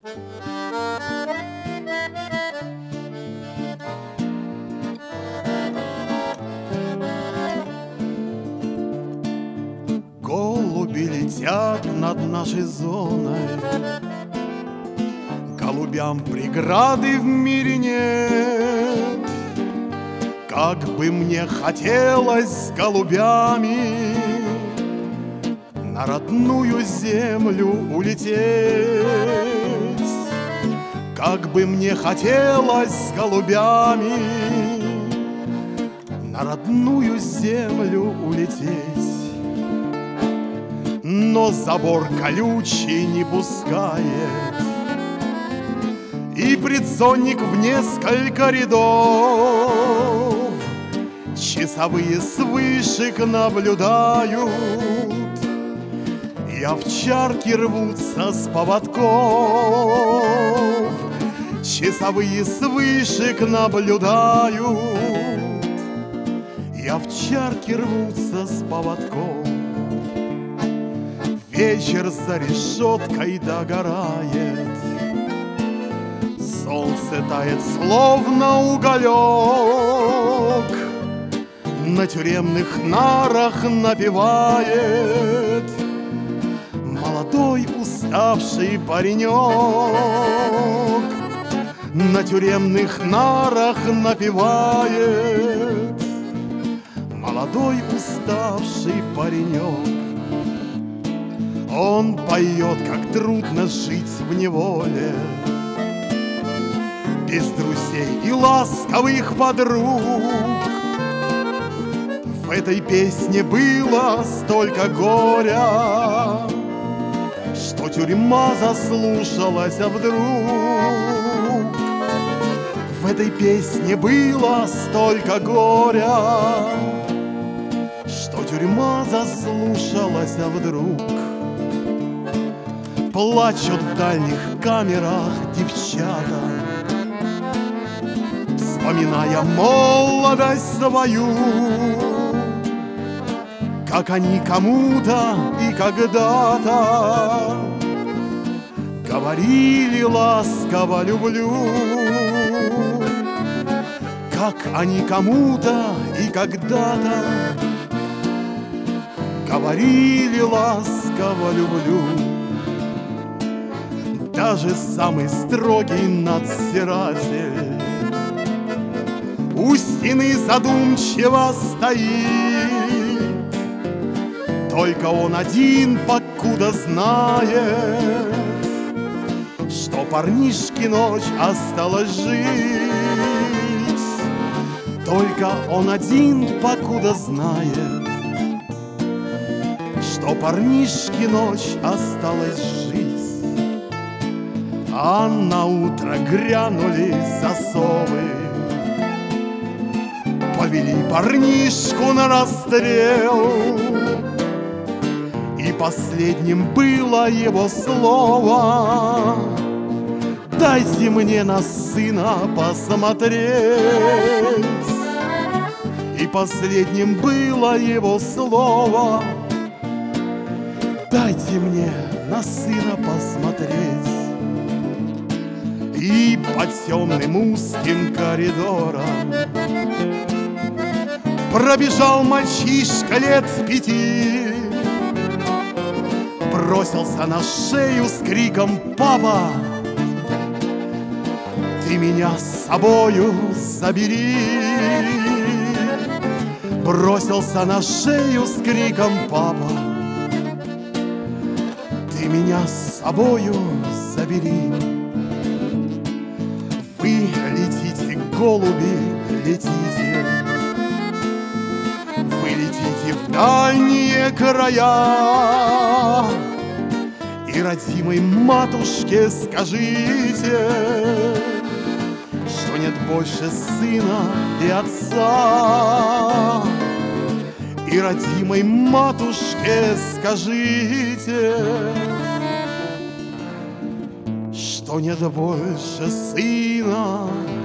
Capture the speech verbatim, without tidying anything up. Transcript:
Голуби летят над нашей зоной, голубям преграды в мире нет. Как бы мне хотелось с голубями на родную землю улететь, как бы мне хотелось с голубями на родную землю улететь. Но забор колючий не пускает, и предзонник в несколько рядов. Часовые с вышек наблюдают, и овчарки рвутся с поводков. Часовые с вышек наблюдают, и овчарки рвутся с поводков. Вечер за решеткой догорает, солнце тает, словно уголек. На тюремных нарах напевает молодой уставший паренек. На тюремных нарах напевает молодой уставший паренек. Он поет, как трудно жить в неволе, без друзей и ласковых подруг. В этой песне было столько горя, что тюрьма заслушалась вдруг. В этой песне было столько горя, что тюрьма заслушалась вдруг. Плачут в дальних камерах девчата, вспоминая молодость свою, как они кому-то и когда-то говорили ласково «люблю», как они кому-то и когда-то говорили ласково «люблю». Даже самый строгий надзиратель у стены задумчиво стоит. Только он один покуда знает, что парнишке ночь осталось жить. Только он один покуда знает, что парнишке ночь осталось жить. А на утро грянули засовы, повели парнишку на расстрел. И последним было его слово: дайте мне на сына посмотреть. И последним было его слово: дайте мне на сына посмотреть. И по темным узким коридорам пробежал мальчишка лет пяти, бросился на шею с криком: «Папа, ты меня с собою забери!» Бросился на шею с криком: «Папа, ты меня с собою забери!» Вы летите, голуби, летите, вы летите в дальние края, и родимой матушке скажите, что нет больше сына и отца. И родимой матушке скажите, что нет больше сына